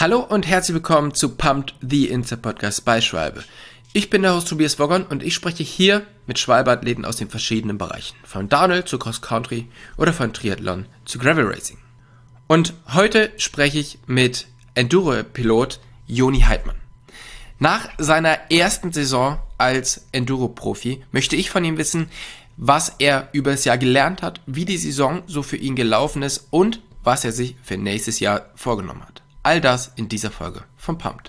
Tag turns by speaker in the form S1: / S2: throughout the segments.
S1: Hallo und herzlich willkommen zu Pumped, the Insta-Podcast bei Schwalbe. Ich bin der Host Tobias Woggon und ich spreche hier mit Schwalbe-Athleten aus den verschiedenen Bereichen. Von Downhill zu Cross Country oder von Triathlon zu Gravel Racing. Und heute spreche ich mit Enduro-Pilot Joni Heidmann. Nach seiner ersten Saison als Enduro-Profi möchte ich von ihm wissen, was er über das Jahr gelernt hat, wie die Saison so für ihn gelaufen ist und was er sich für nächstes Jahr vorgenommen hat. All das in dieser Folge von Pumped.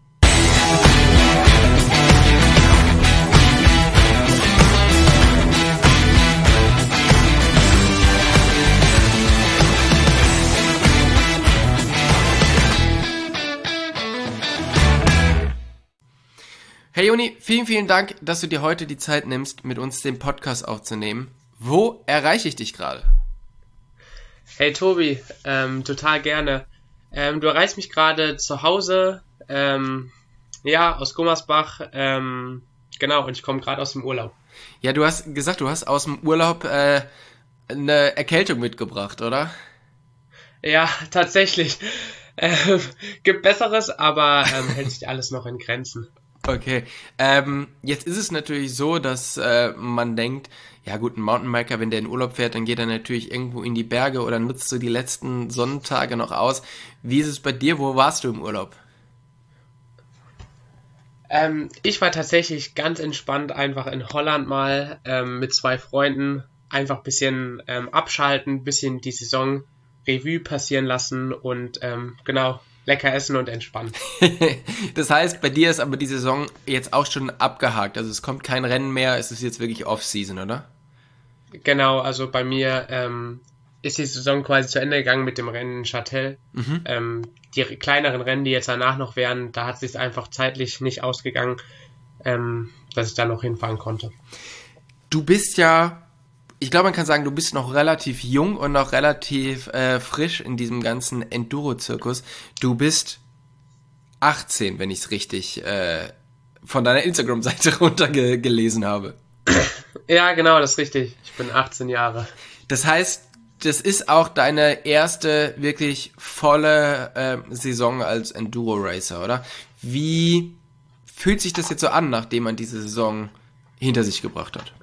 S1: Hey Joni, vielen Dank, dass du dir heute die Zeit nimmst, mit uns den Podcast aufzunehmen. Wo erreiche ich dich gerade?
S2: Hey Tobi, total gerne. Du erreichst mich gerade zu Hause, aus Gummersbach, genau, und ich komme gerade aus dem Urlaub.
S1: Ja, du hast gesagt, du hast aus dem Urlaub eine Erkältung mitgebracht, oder?
S2: Ja, tatsächlich. Gibt Besseres, aber hält sich alles noch in Grenzen.
S1: Okay, jetzt ist es natürlich so, dass man denkt, ja gut, ein Mountainbiker, wenn der in Urlaub fährt, dann geht er natürlich irgendwo in die Berge oder nutzt so die letzten Sonnentage noch aus. Wie ist es bei dir? Wo warst du im Urlaub?
S2: Ich war tatsächlich ganz entspannt einfach in Holland mal mit 2 Freunden, einfach ein bisschen abschalten, ein bisschen die Saison Revue passieren lassen und genau, lecker essen und entspannen.
S1: Das heißt, bei dir ist aber die Saison jetzt auch schon abgehakt. Also es kommt kein Rennen mehr, es ist jetzt wirklich Off-Season, oder?
S2: Genau, also bei mir ist die Saison quasi zu Ende gegangen mit dem Rennen in Châtel. Die kleineren Rennen, die jetzt danach noch wären, da hat es sich einfach zeitlich nicht ausgegangen, dass ich da noch hinfahren konnte.
S1: Du bist ja, ich glaube, man kann sagen, du bist noch relativ jung und noch relativ frisch in diesem ganzen Enduro-Zirkus. Du bist 18, wenn ich es richtig von deiner Instagram-Seite runtergelesen habe.
S2: Ja, genau, das ist richtig. Ich bin 18 Jahre.
S1: Das heißt, das ist auch deine erste wirklich volle Saison als Enduro-Racer, oder? Wie fühlt sich das jetzt so an, nachdem man diese Saison hinter sich gebracht hat?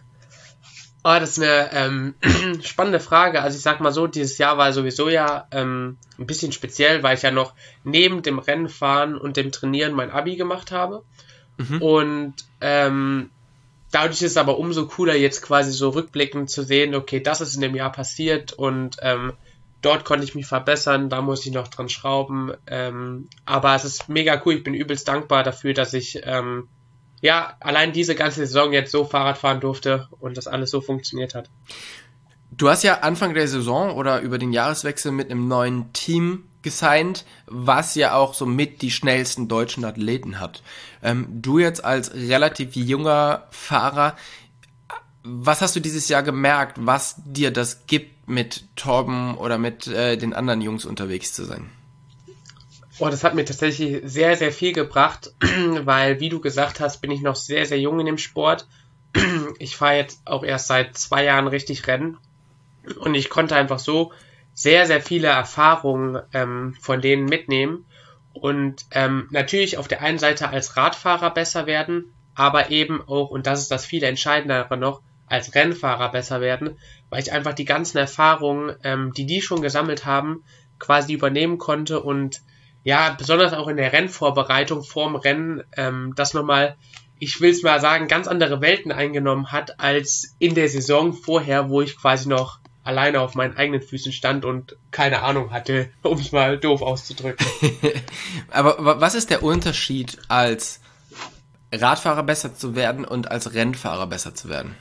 S2: Oh, das ist eine spannende Frage. Also ich sag mal so, dieses Jahr war sowieso ja ein bisschen speziell, weil ich ja noch neben dem Rennenfahren und dem Trainieren mein Abi gemacht habe. Und dadurch ist es aber umso cooler, jetzt quasi so rückblickend zu sehen, okay, das ist in dem Jahr passiert und dort konnte ich mich verbessern, da muss ich noch dran schrauben. Aber es ist mega cool, ich bin übelst dankbar dafür, dass ich allein diese ganze Saison jetzt so Fahrrad fahren durfte und das alles so funktioniert hat.
S1: Du hast ja Anfang der Saison oder über den Jahreswechsel mit einem neuen Team gesigned, was ja auch so mit die schnellsten deutschen Athleten hat. Du jetzt als relativ junger Fahrer, was hast du dieses Jahr gemerkt, was dir das gibt, mit Torben oder mit den anderen Jungs unterwegs zu sein?
S2: Oh, das hat mir tatsächlich sehr, sehr viel gebracht, weil, wie du gesagt hast, bin ich noch sehr, sehr jung in dem Sport. Ich fahre jetzt auch erst seit 2 Jahren richtig Rennen und ich konnte einfach so sehr, sehr viele Erfahrungen von denen mitnehmen und natürlich auf der einen Seite als Radfahrer besser werden, aber eben auch, und das ist das viel Entscheidendere noch, als Rennfahrer besser werden, weil ich einfach die ganzen Erfahrungen, die schon gesammelt haben, quasi übernehmen konnte und ja, besonders auch in der Rennvorbereitung vorm Rennen, das nochmal, ich will es mal sagen, ganz andere Welten eingenommen hat, als in der Saison vorher, wo ich quasi noch alleine auf meinen eigenen Füßen stand und keine Ahnung hatte, um es mal doof auszudrücken.
S1: Aber was ist der Unterschied, als Radfahrer besser zu werden und als Rennfahrer besser zu werden?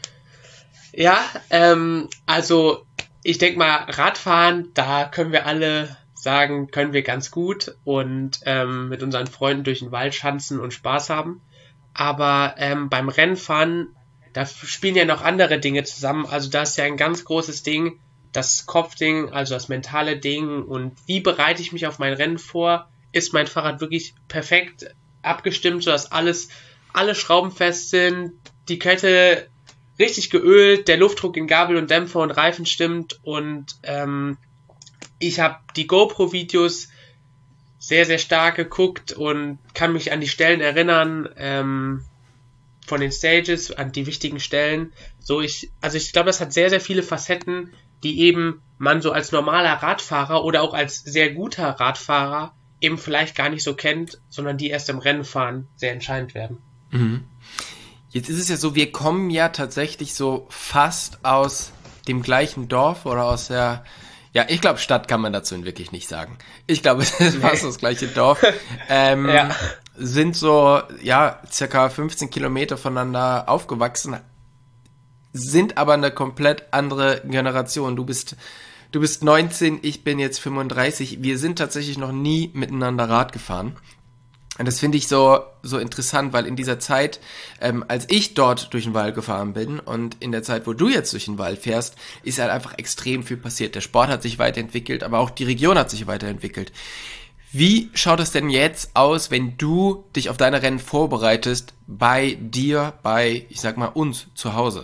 S2: Ja, also ich denke mal, Radfahren, da können wir alle sagen, können wir ganz gut und mit unseren Freunden durch den Wald schanzen und Spaß haben. Aber beim Rennfahren, da spielen ja noch andere Dinge zusammen. Also da ist ja ein ganz großes Ding, das Kopfding, also das mentale Ding. Und wie bereite ich mich auf mein Rennen vor? Ist mein Fahrrad wirklich perfekt abgestimmt, sodass alle Schrauben fest sind, die Kette richtig geölt, der Luftdruck in Gabel und Dämpfer und Reifen stimmt und ich habe die GoPro-Videos sehr, sehr stark geguckt und kann mich an die Stellen erinnern, von den Stages, an die wichtigen Stellen. Ich glaube, das hat sehr, sehr viele Facetten, die eben man so als normaler Radfahrer oder auch als sehr guter Radfahrer eben vielleicht gar nicht so kennt, sondern die erst im Rennenfahren sehr entscheidend werden.
S1: Mhm. Jetzt ist es ja so, wir kommen ja tatsächlich so fast aus dem gleichen Dorf oder aus der, ja, ich glaube, Stadt kann man dazu wirklich nicht sagen. Ich glaube, es ist fast das gleiche Dorf.
S2: Ja.
S1: Sind so, ja, circa 15 Kilometer voneinander aufgewachsen, sind aber eine komplett andere Generation. Du bist 19, ich bin jetzt 35. Wir sind tatsächlich noch nie miteinander Rad gefahren. Und das finde ich so interessant, weil in dieser Zeit, als ich dort durch den Wald gefahren bin und in der Zeit, wo du jetzt durch den Wald fährst, ist halt einfach extrem viel passiert. Der Sport hat sich weiterentwickelt, aber auch die Region hat sich weiterentwickelt. Wie schaut es denn jetzt aus, wenn du dich auf deine Rennen vorbereitest, bei dir, bei, ich sag mal, uns zu Hause?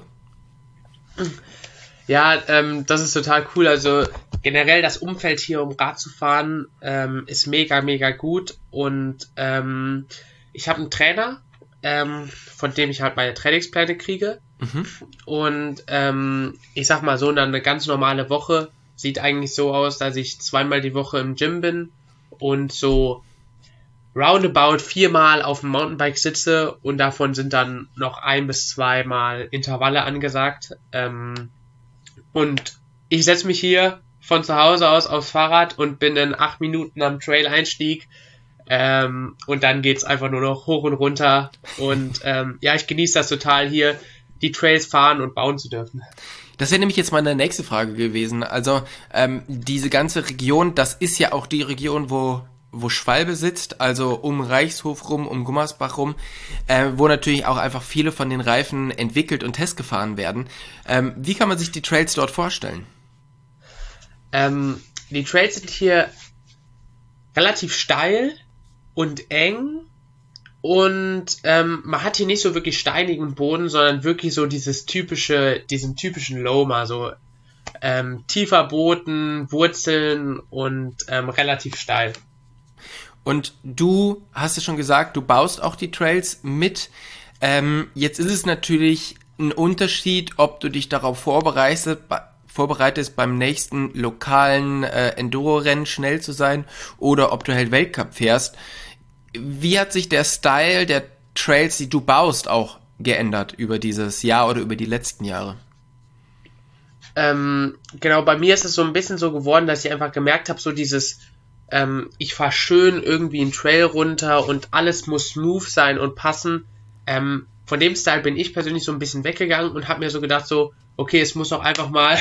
S2: Ja, das ist total cool. Also generell das Umfeld hier, um Rad zu fahren, ist mega, mega gut. Und ich habe einen Trainer, von dem ich halt meine Trainingspläne kriege.
S1: Mhm.
S2: Und ich sag mal so, eine ganz normale Woche sieht eigentlich so aus, dass ich 2-mal die Woche im Gym bin und so roundabout 4-mal auf dem Mountainbike sitze und davon sind dann noch 1 bis 2 Mal Intervalle angesagt. Und ich setze mich hier von zu Hause aus aufs Fahrrad und bin in 8 Minuten am Trail-Einstieg. Und dann geht's einfach nur noch hoch und runter. Und ja, ich genieße das total hier, die Trails fahren und bauen zu dürfen.
S1: Das wäre nämlich jetzt meine nächste Frage gewesen. Also diese ganze Region, das ist ja auch die Region, wo Schwalbe sitzt, also um Reichshof rum, um Gummersbach rum, wo natürlich auch einfach viele von den Reifen entwickelt und testgefahren werden. Wie kann man sich die Trails dort vorstellen?
S2: Die Trails sind hier relativ steil und eng und man hat hier nicht so wirklich steinigen Boden, sondern wirklich so diesen typischen Loma, so tiefer Boden, Wurzeln und relativ steil.
S1: Und du hast ja schon gesagt, du baust auch die Trails mit. Jetzt ist es natürlich ein Unterschied, ob du dich darauf vorbereitest beim nächsten lokalen Enduro-Rennen schnell zu sein oder ob du halt Weltcup fährst. Wie hat sich der Style der Trails, die du baust, auch geändert über dieses Jahr oder über die letzten Jahre?
S2: Genau, bei mir ist es so ein bisschen so geworden, dass ich einfach gemerkt habe, so dieses ich fahre schön irgendwie einen Trail runter und alles muss smooth sein und passen. Von dem Style bin ich persönlich so ein bisschen weggegangen und habe mir so gedacht, so, okay, es muss auch einfach mal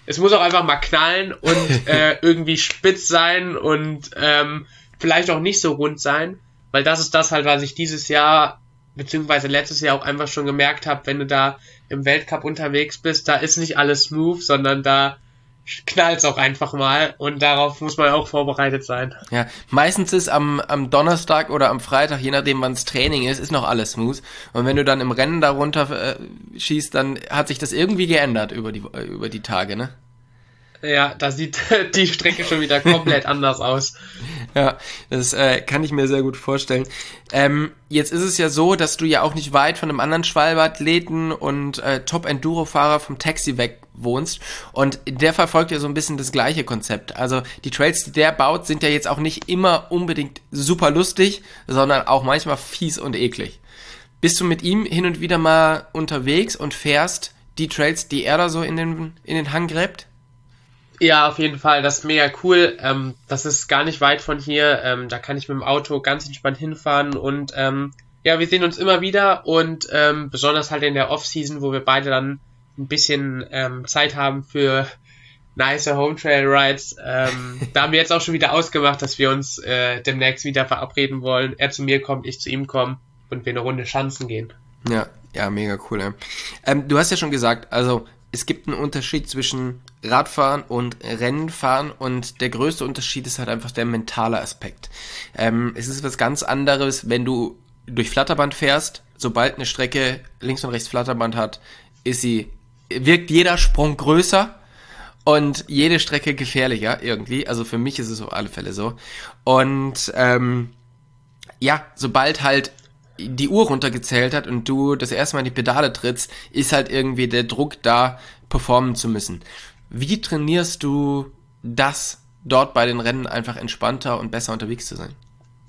S2: knallen und irgendwie spitz sein und vielleicht auch nicht so rund sein, weil das ist das halt, was ich dieses Jahr beziehungsweise letztes Jahr auch einfach schon gemerkt habe, wenn du da im Weltcup unterwegs bist, da ist nicht alles smooth, sondern da knallt's auch einfach mal und darauf muss man auch vorbereitet sein.
S1: Ja, meistens ist am Donnerstag oder am Freitag, je nachdem wann's Training ist noch alles smooth. Und wenn du dann im Rennen da runter schießt, dann hat sich das irgendwie geändert über die Tage, ne?
S2: Ja, da sieht die Strecke schon wieder komplett anders aus.
S1: Ja, das kann ich mir sehr gut vorstellen. Jetzt ist es ja so, dass du ja auch nicht weit von einem anderen Schwalbe-Athleten und Top-Enduro-Fahrer vom Taxi weg wohnst. Und der verfolgt ja so ein bisschen das gleiche Konzept. Also die Trails, die der baut, sind ja jetzt auch nicht immer unbedingt super lustig, sondern auch manchmal fies und eklig. Bist du mit ihm hin und wieder mal unterwegs und fährst die Trails, die er da so in den Hang gräbt?
S2: Ja, auf jeden Fall, das ist mega cool. Das ist gar nicht weit von hier. Da kann ich mit dem Auto ganz entspannt hinfahren und ja, wir sehen uns immer wieder und besonders halt in der Off-Season, wo wir beide dann ein bisschen Zeit haben für nice Home-Trail-Rides. Da haben wir jetzt auch schon wieder ausgemacht, dass wir uns demnächst wieder verabreden wollen. Er zu mir kommt, ich zu ihm komme und wir eine Runde Schanzen gehen.
S1: Ja, mega cool. Ja. Du hast ja schon gesagt, also es gibt einen Unterschied zwischen Radfahren und Rennenfahren und der größte Unterschied ist halt einfach der mentale Aspekt. Es ist was ganz anderes, wenn du durch Flatterband fährst. Sobald eine Strecke links und rechts Flatterband hat, wirkt jeder Sprung größer und jede Strecke gefährlicher irgendwie. Also für mich ist es auf alle Fälle so. Und ja, sobald halt die Uhr runtergezählt hat und du das erste Mal in die Pedale trittst, ist halt irgendwie der Druck da, performen zu müssen. Wie trainierst du das, dort bei den Rennen einfach entspannter und besser unterwegs zu sein?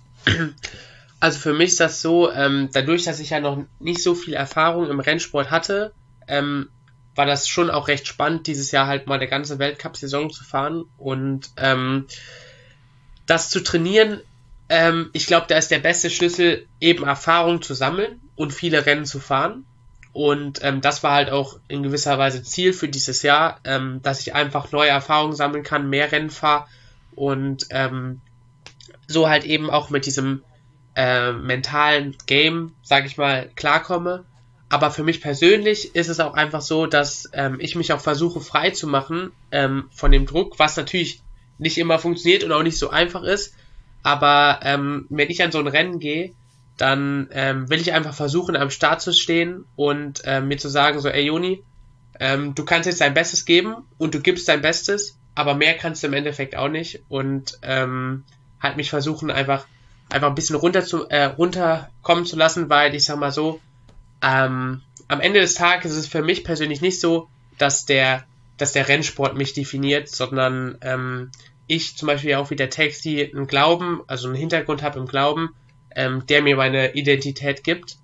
S2: Also für mich ist das so, dadurch, dass ich ja noch nicht so viel Erfahrung im Rennsport hatte, war das schon auch recht spannend, dieses Jahr halt mal eine ganze Weltcup-Saison zu fahren und das zu trainieren. Ich glaube, da ist der beste Schlüssel, eben Erfahrung zu sammeln und viele Rennen zu fahren. Und das war halt auch in gewisser Weise Ziel für dieses Jahr, dass ich einfach neue Erfahrungen sammeln kann, mehr Rennen fahre und so halt eben auch mit diesem mentalen Game, sage ich mal, klarkomme. Aber für mich persönlich ist es auch einfach so, dass ich mich auch versuche frei zu machen von dem Druck, was natürlich nicht immer funktioniert und auch nicht so einfach ist. Aber wenn ich an so ein Rennen gehe, dann will ich einfach versuchen, am Start zu stehen und mir zu sagen, so, ey Joni, du kannst jetzt dein Bestes geben und du gibst dein Bestes, aber mehr kannst du im Endeffekt auch nicht und halt mich versuchen, einfach ein bisschen runterkommen zu lassen, weil ich sag mal so, am Ende des Tages ist es für mich persönlich nicht so, dass der Rennsport mich definiert, sondern ich zum Beispiel auch wie der Taxi einen Glauben, also einen Hintergrund habe im Glauben, der mir meine Identität gibt.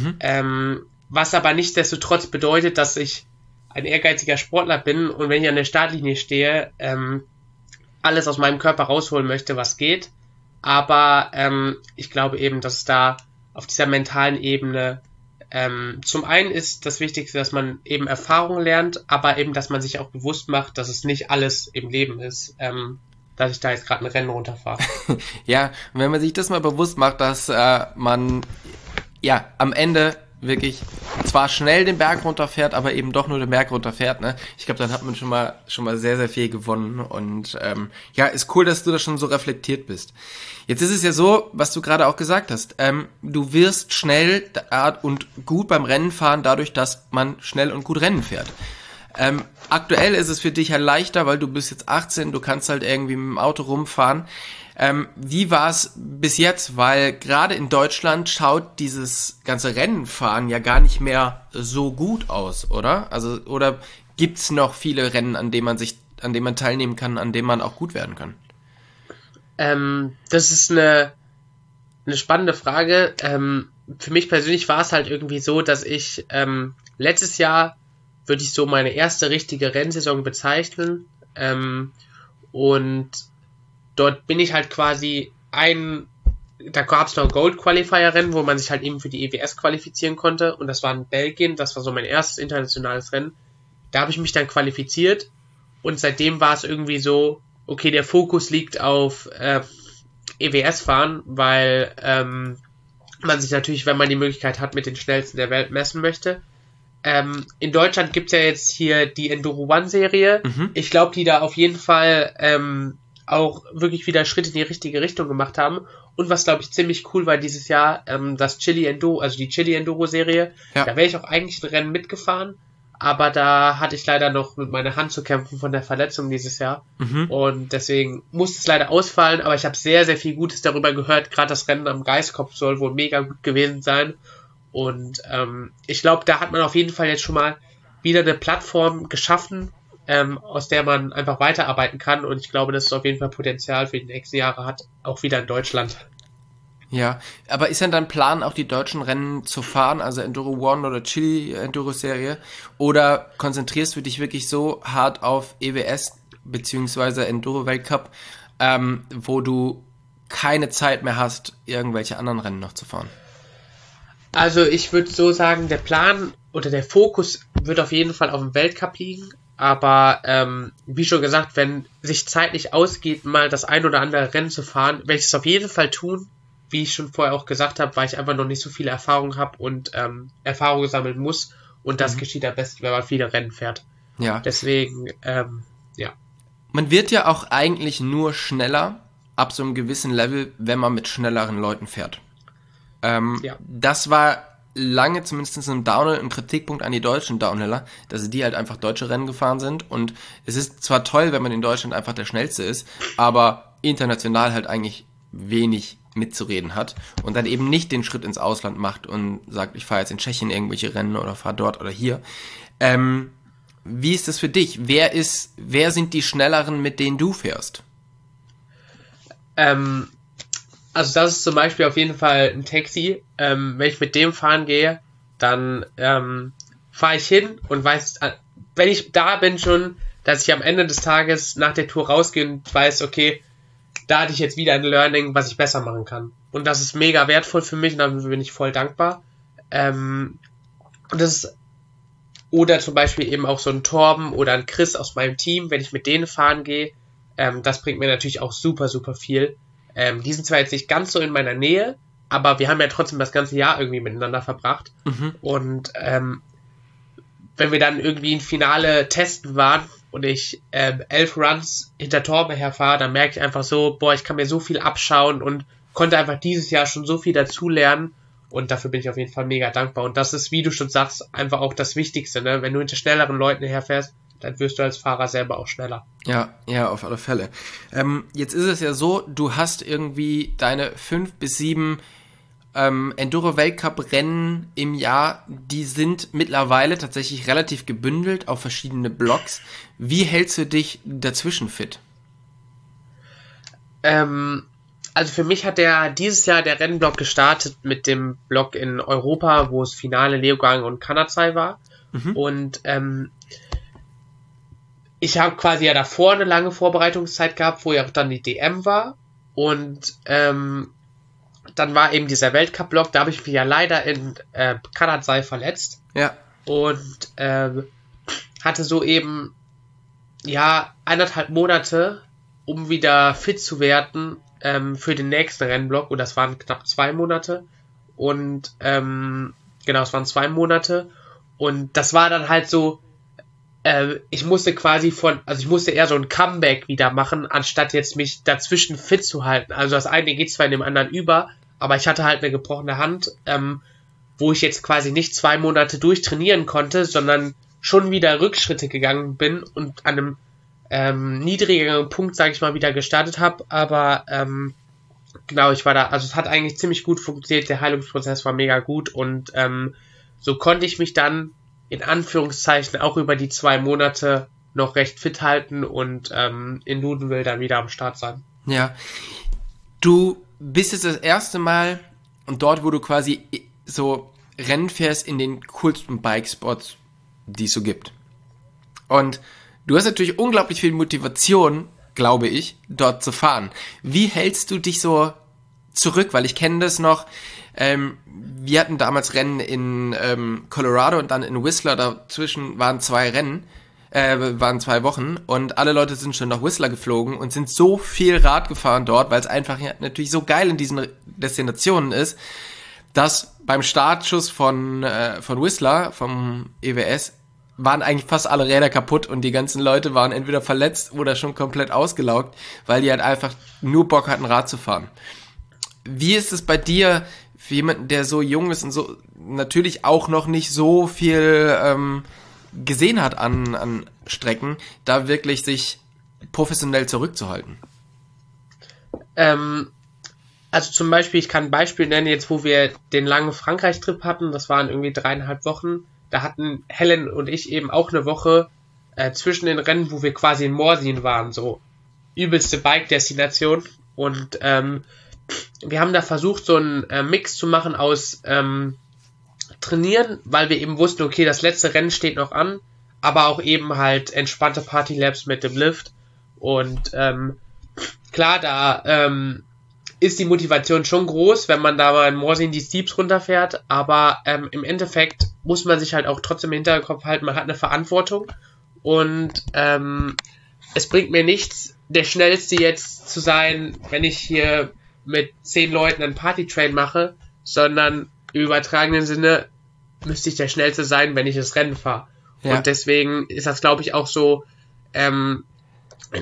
S2: Was aber nichtsdestotrotz bedeutet, dass ich ein ehrgeiziger Sportler bin und wenn ich an der Startlinie stehe, alles aus meinem Körper rausholen möchte, was geht. Aber ich glaube eben, dass es da auf dieser mentalen Ebene zum einen ist das Wichtigste, dass man eben Erfahrung lernt, aber eben, dass man sich auch bewusst macht, dass es nicht alles im Leben ist, dass ich da jetzt gerade ein Rennen runterfahre.
S1: Ja, und wenn man sich das mal bewusst macht, dass man ja am Ende wirklich zwar schnell den Berg runterfährt, aber eben doch nur den Berg runterfährt, ne? Ich glaube, dann hat man schon mal sehr, sehr viel gewonnen und ja, ist cool, dass du da schon so reflektiert bist. Jetzt ist es ja so, was du gerade auch gesagt hast, du wirst schnell und gut beim Rennen fahren, dadurch, dass man schnell und gut Rennen fährt. Aktuell ist es für dich ja leichter, weil du bist jetzt 18, du kannst halt irgendwie mit dem Auto rumfahren. Wie war es bis jetzt? Weil gerade in Deutschland schaut dieses ganze Rennenfahren ja gar nicht mehr so gut aus, oder? Also, oder gibt's noch viele Rennen, an denen man teilnehmen kann, an denen man auch gut werden kann?
S2: Das ist eine spannende Frage. Für mich persönlich war es halt irgendwie so, dass ich letztes Jahr würde ich so meine erste richtige Rennsaison bezeichnen. Und dort bin ich halt quasi da gab es noch ein Gold Qualifier Rennen, wo man sich halt eben für die EWS qualifizieren konnte. Und das war in Belgien, das war so mein erstes internationales Rennen. Da habe ich mich dann qualifiziert. Und seitdem war es irgendwie so, okay, der Fokus liegt auf EWS fahren, weil man sich natürlich, wenn man die Möglichkeit hat, mit den Schnellsten der Welt messen möchte. In Deutschland gibt's ja jetzt hier die Enduro One Serie. Ich glaube, die da auf jeden Fall auch wirklich wieder Schritte in die richtige Richtung gemacht haben. Und was, glaube ich, ziemlich cool war dieses Jahr, das Chili Enduro, also die Chili Enduro Serie. Ja. Da wäre ich auch eigentlich ein Rennen mitgefahren, aber da hatte ich leider noch mit meiner Hand zu kämpfen von der Verletzung dieses Jahr. Und deswegen musste es leider ausfallen, aber ich habe sehr, sehr viel Gutes darüber gehört. Gerade das Rennen am Geiskopf soll wohl mega gut gewesen sein. Und ich glaube, da hat man auf jeden Fall jetzt schon mal wieder eine Plattform geschaffen, aus der man einfach weiterarbeiten kann. Und ich glaube, dass es auf jeden Fall Potenzial für die nächsten Jahre hat, auch wieder in Deutschland.
S1: Ja, aber ist denn dein Plan, auch die deutschen Rennen zu fahren, also Enduro One oder Chili Enduro Serie? Oder konzentrierst du dich wirklich so hart auf EWS beziehungsweise Enduro Weltcup, wo du keine Zeit mehr hast, irgendwelche anderen Rennen noch zu fahren?
S2: Also ich würde so sagen, der Plan oder der Fokus wird auf jeden Fall auf dem Weltcup liegen. Aber wie schon gesagt, wenn sich zeitlich ausgeht, mal das ein oder andere Rennen zu fahren, werde ich es auf jeden Fall tun. Wie ich schon vorher auch gesagt habe, weil ich einfach noch nicht so viele Erfahrung habe und Erfahrung sammeln muss. Und das geschieht am besten, wenn man viele Rennen fährt.
S1: Ja.
S2: Deswegen, ja.
S1: Man wird ja auch eigentlich nur schneller ab so einem gewissen Level, wenn man mit schnelleren Leuten fährt. Ja. Das war lange, zumindest im Downhill, ein Kritikpunkt an die deutschen Downhiller, dass die halt einfach deutsche Rennen gefahren sind. Und es ist zwar toll, wenn man in Deutschland einfach der Schnellste ist, aber international halt eigentlich wenig mitzureden hat und dann eben nicht den Schritt ins Ausland macht und sagt, ich fahre jetzt in Tschechien irgendwelche Rennen oder fahre dort oder hier. Wie ist das für dich? Wer sind die Schnelleren, mit denen du fährst?
S2: Also das ist zum Beispiel auf jeden Fall ein Taxi. Wenn ich mit dem fahren gehe, dann fahre ich hin und weiß, wenn ich da bin schon, dass ich am Ende des Tages nach der Tour rausgehe und weiß, okay, da hatte ich jetzt wieder ein Learning, was ich besser machen kann. Und das ist mega wertvoll für mich und dafür bin ich voll dankbar. Und das ist, oder zum Beispiel eben auch so ein Torben oder ein Chris aus meinem Team, wenn ich mit denen fahren gehe, das bringt mir natürlich auch super, super viel. Die sind zwar jetzt nicht ganz so in meiner Nähe, aber wir haben ja trotzdem das ganze Jahr irgendwie miteinander verbracht. Und wenn wir dann irgendwie im Finale testen waren und ich 11 Runs hinter Torben herfahre, dann merke ich einfach so, boah, ich kann mir so viel abschauen und konnte einfach dieses Jahr schon so viel dazulernen und dafür bin ich auf jeden Fall mega dankbar. Und das ist, wie du schon sagst, einfach auch das Wichtigste, ne? Wenn du hinter schnelleren Leuten herfährst, dann wirst du als Fahrer selber auch schneller.
S1: Ja, auf alle Fälle. Jetzt ist es ja so, du hast irgendwie deine 5 bis 7 Enduro-Weltcup-Rennen im Jahr, die sind mittlerweile tatsächlich relativ gebündelt auf verschiedene Blocks. Wie hältst du dich dazwischen fit?
S2: Also für mich hat dieses Jahr der Rennblock gestartet mit dem Block in Europa, wo es Finale Leogang und Kanazai war. Und ich habe quasi ja davor eine lange Vorbereitungszeit gehabt, wo ja auch dann die DM war. Und dann war eben dieser Weltcup-Block, da habe ich mich ja leider in Kanazai verletzt.
S1: Ja.
S2: Und hatte so eben, ja, 1,5 Monate, um wieder fit zu werden für den nächsten Rennblock. Und das waren knapp 2 Monate. Und genau, es waren 2 Monate. Und das war dann halt so, ich musste eher so ein Comeback wieder machen, anstatt jetzt mich dazwischen fit zu halten. Also das eine geht zwar in dem anderen über, aber ich hatte halt eine gebrochene Hand, wo ich jetzt quasi nicht 2 Monate durchtrainieren konnte, sondern schon wieder Rückschritte gegangen bin und an einem niedrigeren Punkt, sage ich mal, wieder gestartet habe. Aber genau, ich war da, also es hat eigentlich ziemlich gut funktioniert, der Heilungsprozess war mega gut und so konnte ich mich dann in Anführungszeichen auch über die 2 Monate noch recht fit halten und in Ludenwil dann wieder am Start sein.
S1: Ja, du bist jetzt das erste Mal und dort, wo du quasi so Rennen fährst in den coolsten Bikespots, die es so gibt. Und du hast natürlich unglaublich viel Motivation, glaube ich, dort zu fahren. Wie hältst du dich so zurück? Weil ich kenne das noch, wir hatten damals Rennen in Colorado und dann in Whistler, dazwischen waren 2 Rennen, waren 2 Wochen und alle Leute sind schon nach Whistler geflogen und sind so viel Rad gefahren dort, weil es einfach ja, natürlich so geil in diesen Destinationen ist, dass beim Startschuss von Whistler, vom EWS, waren eigentlich fast alle Räder kaputt und die ganzen Leute waren entweder verletzt oder schon komplett ausgelaugt, weil die halt einfach nur Bock hatten, Rad zu fahren. Wie ist es bei dir, für jemanden, der so jung ist und so natürlich auch noch nicht so viel gesehen hat an Strecken, da wirklich sich professionell zurückzuhalten?
S2: Also zum Beispiel, ich kann ein Beispiel nennen, jetzt wo wir den langen Frankreich-Trip hatten, das waren irgendwie 3,5 Wochen, da hatten Helen und ich eben auch eine Woche zwischen den Rennen, wo wir quasi in Morzin waren, so übelste Bike-Destination und wir haben da versucht, so einen Mix zu machen aus Trainieren, weil wir eben wussten, okay, das letzte Rennen steht noch an, aber auch eben halt entspannte Party-Labs mit dem Lift und klar, da ist die Motivation schon groß, wenn man da mal in Morzin die Steeps runterfährt, aber im Endeffekt muss man sich halt auch trotzdem im Hinterkopf halten, man hat eine Verantwortung und es bringt mir nichts, der Schnellste jetzt zu sein, wenn ich hier mit 10 Leuten einen Partytrain mache, sondern im übertragenen Sinne müsste ich der Schnellste sein, wenn ich das Rennen fahre. Ja. Und deswegen ist das, glaube ich, auch so in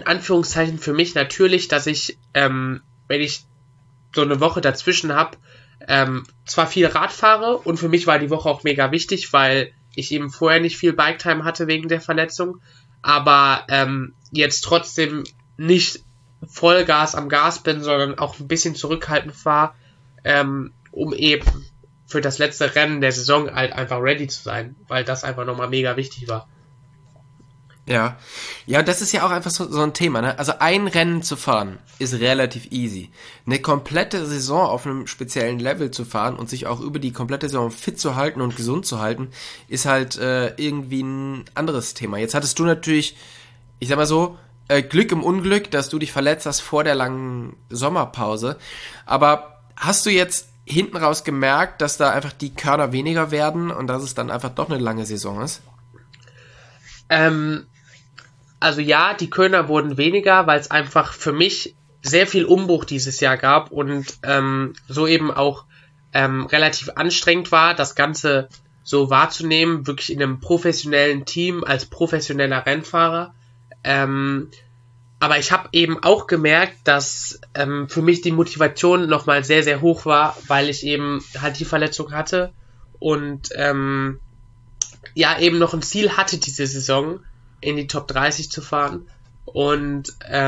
S2: Anführungszeichen für mich natürlich, dass ich, wenn ich so eine Woche dazwischen habe, zwar viel Rad fahre und für mich war die Woche auch mega wichtig, weil ich eben vorher nicht viel Bike-Time hatte wegen der Verletzung, aber jetzt trotzdem nicht Vollgas am Gas bin, sondern auch ein bisschen zurückhaltend war, um eben für das letzte Rennen der Saison halt einfach ready zu sein, weil das einfach nochmal mega wichtig war.
S1: Ja, ja, das ist ja auch einfach so ein Thema, ne? Also ein Rennen zu fahren ist relativ easy. Eine komplette Saison auf einem speziellen Level zu fahren und sich auch über die komplette Saison fit zu halten und gesund zu halten, ist halt irgendwie ein anderes Thema. Jetzt hattest du natürlich, ich sag mal so, Glück im Unglück, dass du dich verletzt hast vor der langen Sommerpause. Aber hast du jetzt hinten raus gemerkt, dass da einfach die Körner weniger werden und dass es dann einfach doch eine lange Saison ist?
S2: Also ja, die Körner wurden weniger, weil es einfach für mich sehr viel Umbruch dieses Jahr gab und so eben auch relativ anstrengend war, das Ganze so wahrzunehmen, wirklich in einem professionellen Team als professioneller Rennfahrer. Aber ich habe eben auch gemerkt, dass für mich die Motivation nochmal sehr, sehr hoch war, weil ich eben halt die Verletzung hatte und ja eben noch ein Ziel hatte diese Saison, in die Top 30 zu fahren und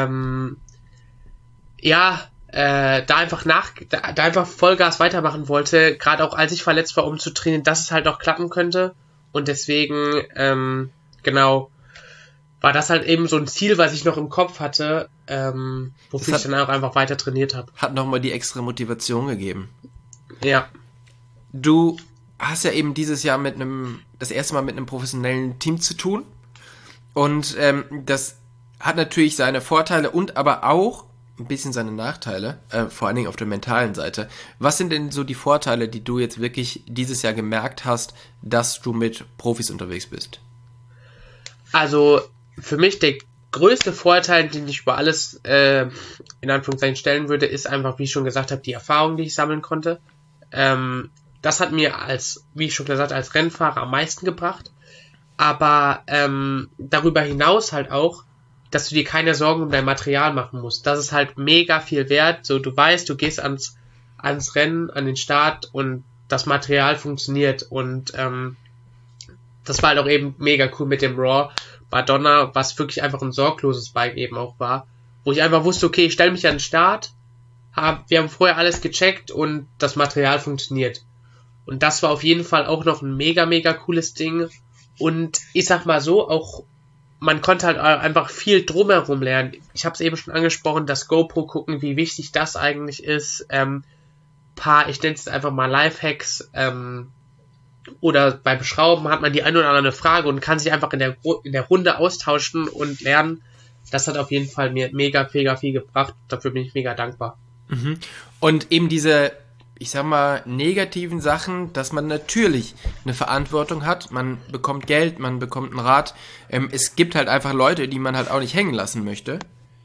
S2: da einfach Vollgas weitermachen wollte, gerade auch als ich verletzt war, um zu trainieren, dass es halt auch klappen könnte und deswegen genau war das halt eben so ein Ziel, was ich noch im Kopf hatte, wofür ich dann auch einfach weiter trainiert habe.
S1: Hat nochmal die extra Motivation gegeben.
S2: Ja.
S1: Du hast ja eben dieses Jahr das erste Mal mit einem professionellen Team zu tun. Und das hat natürlich seine Vorteile und aber auch ein bisschen seine Nachteile, vor allen Dingen auf der mentalen Seite. Was sind denn so die Vorteile, die du jetzt wirklich dieses Jahr gemerkt hast, dass du mit Profis unterwegs bist?
S2: Also für mich der größte Vorteil, den ich über alles in Anführungszeichen stellen würde, ist einfach, wie ich schon gesagt habe, die Erfahrung, die ich sammeln konnte. Das hat mir wie ich schon gesagt, als Rennfahrer am meisten gebracht. Aber darüber hinaus halt auch, dass du dir keine Sorgen um dein Material machen musst. Das ist halt mega viel wert. So, du weißt, du gehst ans Rennen, an den Start und das Material funktioniert. Und das war halt auch eben mega cool mit dem Raw Madonna, was wirklich einfach ein sorgloses Bike eben auch war. Wo ich einfach wusste, okay, ich stelle mich an den Start, wir haben vorher alles gecheckt und das Material funktioniert. Und das war auf jeden Fall auch noch ein mega, mega cooles Ding. Und ich sag mal so, auch man konnte halt einfach viel drumherum lernen. Ich habe es eben schon angesprochen, das GoPro gucken, wie wichtig das eigentlich ist. Ich nenne es einfach mal Lifehacks. Oder beim Schrauben hat man die eine oder andere Frage und kann sich einfach in der Runde austauschen und lernen. Das hat auf jeden Fall mir mega, mega viel gebracht. Dafür bin ich mega dankbar.
S1: Mhm. Und eben diese, ich sag mal, negativen Sachen, dass man natürlich eine Verantwortung hat, man bekommt Geld, man bekommt einen Rat, es gibt halt einfach Leute, die man halt auch nicht hängen lassen möchte.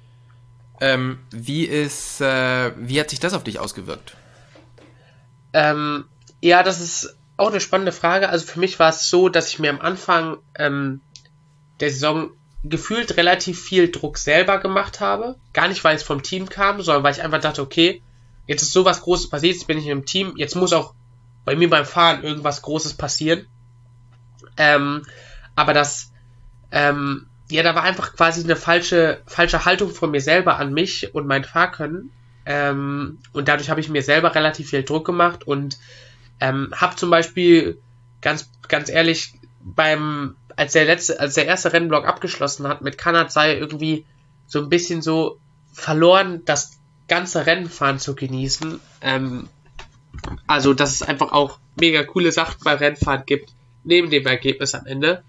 S1: Wie hat sich das auf dich ausgewirkt?
S2: Ja, das ist auch eine spannende Frage. Also für mich war es so, dass ich mir am Anfang der Saison gefühlt relativ viel Druck selber gemacht habe. Gar nicht, weil es vom Team kam, sondern weil ich einfach dachte, okay, jetzt ist sowas Großes passiert, jetzt bin ich in einem Team, jetzt muss auch bei mir beim Fahren irgendwas Großes passieren. Aber da war einfach quasi eine falsche Haltung von mir selber an mich und mein Fahrkönnen. Und dadurch habe ich mir selber relativ viel Druck gemacht und habe zum Beispiel ganz ehrlich als der erste Rennblock abgeschlossen hat mit Kanadzei irgendwie so ein bisschen so verloren, das ganze Rennfahren zu genießen. Also, dass es einfach auch mega coole Sachen beim Rennfahren gibt, neben dem Ergebnis am Ende.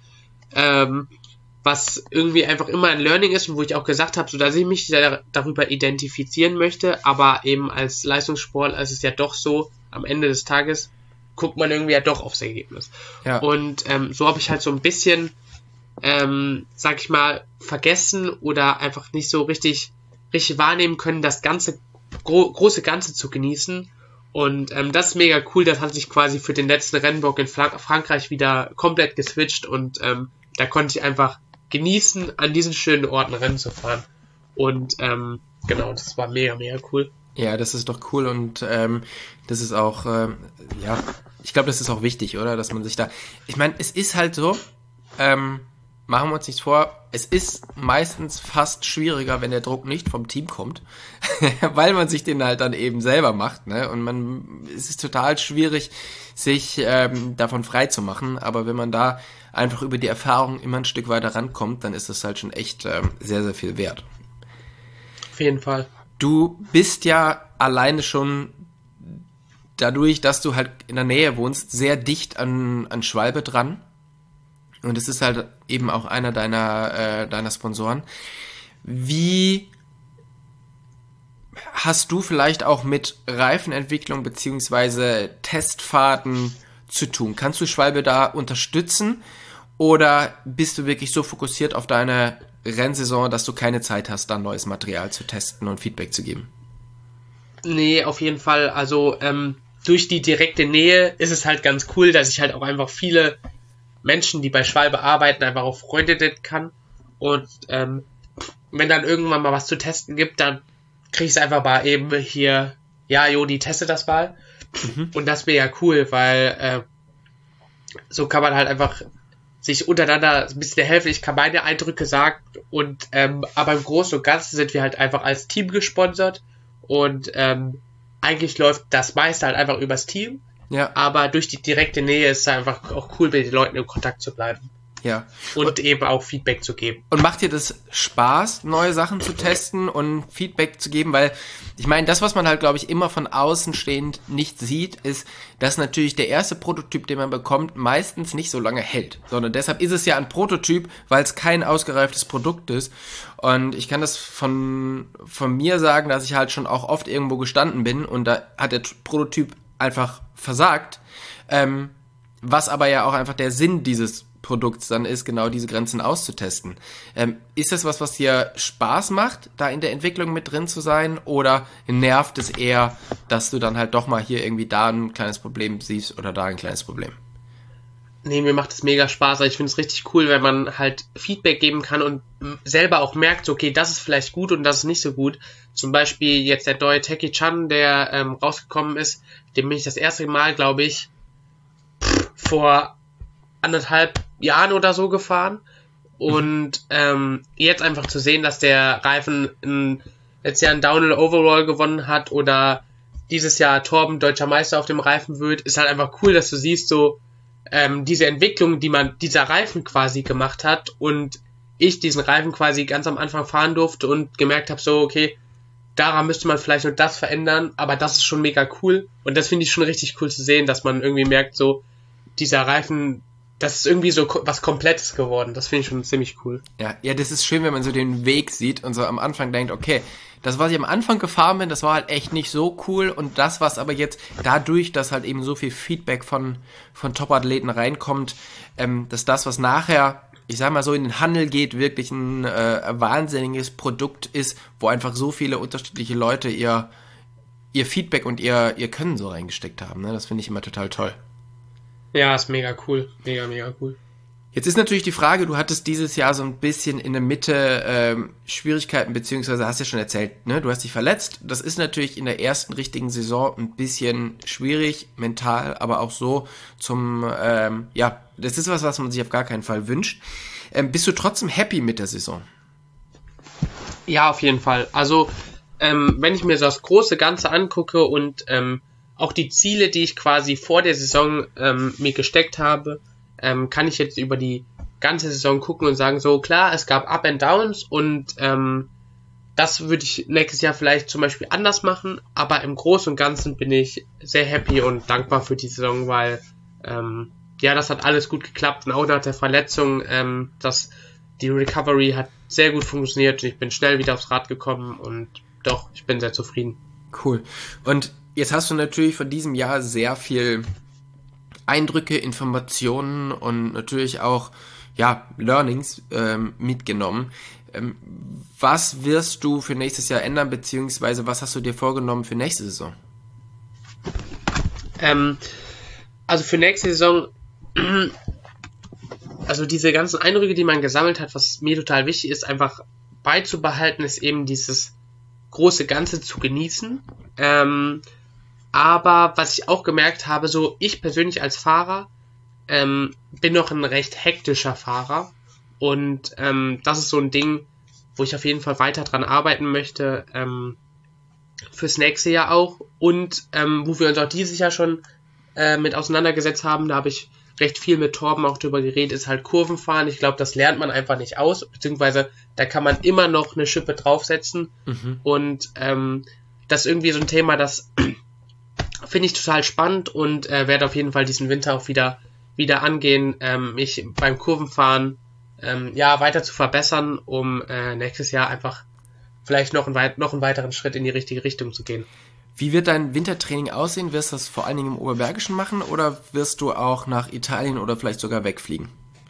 S2: Was irgendwie einfach immer ein Learning ist und wo ich auch gesagt habe, so dass ich mich darüber identifizieren möchte, aber eben als Leistungssport ist es ja doch so, am Ende des Tages guckt man irgendwie ja doch aufs Ergebnis. Ja. Und so habe ich halt so ein bisschen, sag ich mal, vergessen oder einfach nicht so richtig wahrnehmen können, das ganze große Ganze zu genießen. Und das ist mega cool, das hat sich quasi für den letzten Rennblock in Frankreich wieder komplett geswitcht und da konnte ich einfach genießen, an diesen schönen Orten Rennen zu fahren. Und genau, das war mega, mega cool.
S1: Ja, das ist doch cool und das ist auch, ja, ich glaube, das ist auch wichtig, oder? Dass man sich da, ich meine, es ist halt so, machen wir uns nichts vor, es ist meistens fast schwieriger, wenn der Druck nicht vom Team kommt, weil man sich den halt dann eben selber macht, ne? Und es ist total schwierig, sich davon frei zu machen, aber wenn man da einfach über die Erfahrung immer ein Stück weiter rankommt, dann ist das halt schon echt sehr, sehr viel wert.
S2: Auf jeden Fall.
S1: Du bist ja alleine schon dadurch, dass du halt in der Nähe wohnst, sehr dicht an Schwalbe dran. Und es ist halt eben auch einer deiner Sponsoren. Wie hast du vielleicht auch mit Reifenentwicklung beziehungsweise Testfahrten zu tun? Kannst du Schwalbe da unterstützen? Oder bist du wirklich so fokussiert auf deine Rennsaison, dass du keine Zeit hast, dann neues Material zu testen und Feedback zu geben?
S2: Nee, auf jeden Fall. Also durch die direkte Nähe ist es halt ganz cool, dass ich halt auch einfach viele Menschen, die bei Schwalbe arbeiten, einfach auch Freunde nennen kann. Und wenn dann irgendwann mal was zu testen gibt, dann kriege ich es einfach mal eben hier, ja, Jodi, teste das mal. Und das wäre ja cool, weil so kann man halt einfach sich untereinander ein bisschen helfen. Ich kann meine Eindrücke sagen und aber im Großen und Ganzen sind wir halt einfach als Team gesponsert und eigentlich läuft das meiste halt einfach übers Team.
S1: Ja.
S2: Aber durch die direkte Nähe ist es einfach auch cool, mit den Leuten in Kontakt zu bleiben.
S1: Ja.
S2: Und eben auch Feedback zu geben.
S1: Und macht dir das Spaß, neue Sachen zu testen und Feedback zu geben? Weil, ich meine, das, was man halt, glaube ich, immer von außen stehend nicht sieht, ist, dass natürlich der erste Prototyp, den man bekommt, meistens nicht so lange hält. Sondern deshalb ist es ja ein Prototyp, weil es kein ausgereiftes Produkt ist. Und ich kann das von mir sagen, dass ich halt schon auch oft irgendwo gestanden bin und da hat der Prototyp einfach versagt. Was aber ja auch einfach der Sinn dieses Produkts dann ist, genau diese Grenzen auszutesten. Ist das was dir Spaß macht, da in der Entwicklung mit drin zu sein, oder nervt es eher, dass du dann halt doch mal hier irgendwie da ein kleines Problem siehst oder da ein kleines Problem?
S2: Nee, mir macht es mega Spaß. Ich finde es richtig cool, wenn man halt Feedback geben kann und selber auch merkt, okay, das ist vielleicht gut und das ist nicht so gut. Zum Beispiel jetzt der neue Techie Chan, der rausgekommen ist, dem bin ich das erste Mal, glaube ich, vor 1,5 Jahren oder so gefahren. Und jetzt einfach zu sehen, dass der Reifen letztes Jahr ein Downhill Overall gewonnen hat oder dieses Jahr Torben deutscher Meister auf dem Reifen wird, ist halt einfach cool, dass du siehst, so diese Entwicklung, die dieser Reifen quasi gemacht hat und ich diesen Reifen quasi ganz am Anfang fahren durfte und gemerkt habe, so, okay, daran müsste man vielleicht nur das verändern, aber das ist schon mega cool und das finde ich schon richtig cool zu sehen, dass man irgendwie merkt, so, dieser Reifen, das ist irgendwie so was Komplettes geworden. Das finde ich schon ziemlich cool.
S1: Ja, das ist schön, wenn man so den Weg sieht und so am Anfang denkt, okay, das, was ich am Anfang gefahren bin, das war halt echt nicht so cool und das, was aber jetzt dadurch, dass halt eben so viel Feedback von Top-Athleten reinkommt, dass das, was nachher, ich sag mal so, in den Handel geht, wirklich ein wahnsinniges Produkt ist, wo einfach so viele unterschiedliche Leute ihr Feedback und ihr Können so reingesteckt haben. Ne? Das finde ich immer total toll.
S2: Ja, ist mega cool. Mega, mega cool.
S1: Jetzt ist natürlich die Frage, du hattest dieses Jahr so ein bisschen in der Mitte Schwierigkeiten, beziehungsweise hast ja schon erzählt, ne? Du hast dich verletzt. Das ist natürlich in der ersten richtigen Saison ein bisschen schwierig, mental, aber auch so das ist was man sich auf gar keinen Fall wünscht. Bist du trotzdem happy mit der Saison?
S2: Ja, auf jeden Fall. Also, wenn ich mir so das große Ganze angucke und auch die Ziele, die ich quasi vor der Saison mir gesteckt habe, kann ich jetzt über die ganze Saison gucken und sagen, so klar, es gab Up and Downs und das würde ich nächstes Jahr vielleicht zum Beispiel anders machen, aber im Großen und Ganzen bin ich sehr happy und dankbar für die Saison, weil das hat alles gut geklappt und auch nach der Verletzung, die Recovery hat sehr gut funktioniert und ich bin schnell wieder aufs Rad gekommen und doch, ich bin sehr zufrieden.
S1: Cool. Und jetzt hast du natürlich von diesem Jahr sehr viel Eindrücke, Informationen und natürlich auch Learnings mitgenommen. Was wirst du für nächstes Jahr ändern, beziehungsweise was hast du dir vorgenommen für nächste Saison?
S2: Also für nächste Saison, also diese ganzen Eindrücke, die man gesammelt hat, was mir total wichtig ist, einfach beizubehalten, ist eben dieses große Ganze zu genießen. Aber was ich auch gemerkt habe, so ich persönlich als Fahrer bin noch ein recht hektischer Fahrer. Und das ist so ein Ding, wo ich auf jeden Fall weiter dran arbeiten möchte, fürs nächste Jahr auch. Und wo wir uns auch dieses Jahr schon mit auseinandergesetzt haben, da habe ich recht viel mit Torben auch drüber geredet, ist halt Kurvenfahren. Ich glaube, das lernt man einfach nicht aus, beziehungsweise da kann man immer noch eine Schippe draufsetzen. Und das ist irgendwie so ein Thema, das finde ich total spannend und werde auf jeden Fall diesen Winter auch wieder angehen, mich beim Kurvenfahren weiter zu verbessern, um nächstes Jahr einfach vielleicht noch einen weiteren Schritt in die richtige Richtung zu gehen.
S1: Wie wird dein Wintertraining aussehen? Wirst du das vor allen Dingen im Oberbergischen machen oder wirst du auch nach Italien oder vielleicht sogar wegfliegen?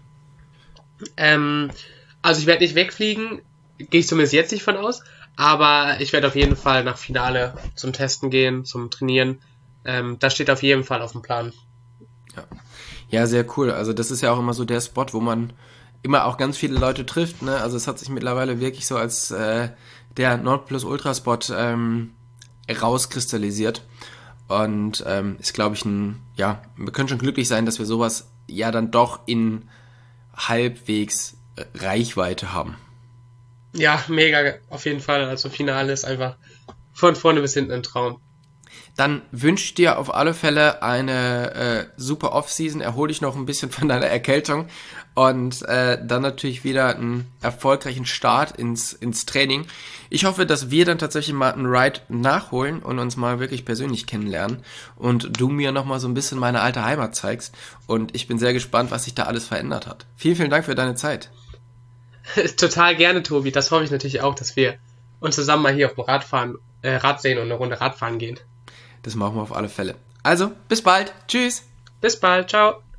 S2: Also ich werde nicht wegfliegen, gehe ich zumindest jetzt nicht von aus, aber ich werde auf jeden Fall nach Finale zum Testen gehen, zum Trainieren. Das steht auf jeden Fall auf dem Plan.
S1: Ja, sehr cool. Also das ist ja auch immer so der Spot, wo man immer auch ganz viele Leute trifft, ne? Also es hat sich mittlerweile wirklich so als der Nordplus-Ultra-Spot rauskristallisiert und ist, glaube ich, wir können schon glücklich sein, dass wir sowas ja dann doch in halbwegs Reichweite haben.
S2: Ja, mega, auf jeden Fall. Also Finale ist einfach von vorne bis hinten ein Traum.
S1: Dann wünsche ich dir auf alle Fälle eine super Off-Season, erhol dich noch ein bisschen von deiner Erkältung und dann natürlich wieder einen erfolgreichen Start ins Training. Ich hoffe, dass wir dann tatsächlich mal einen Ride nachholen und uns mal wirklich persönlich kennenlernen und du mir nochmal so ein bisschen meine alte Heimat zeigst und ich bin sehr gespannt, was sich da alles verändert hat. Vielen, vielen Dank für deine Zeit.
S2: Total gerne, Tobi. Das hoffe ich natürlich auch, dass wir uns zusammen mal hier auf dem Rad sehen und eine Runde Radfahren gehen.
S1: Das machen wir auf alle Fälle. Also, bis bald. Tschüss.
S2: Bis bald. Ciao.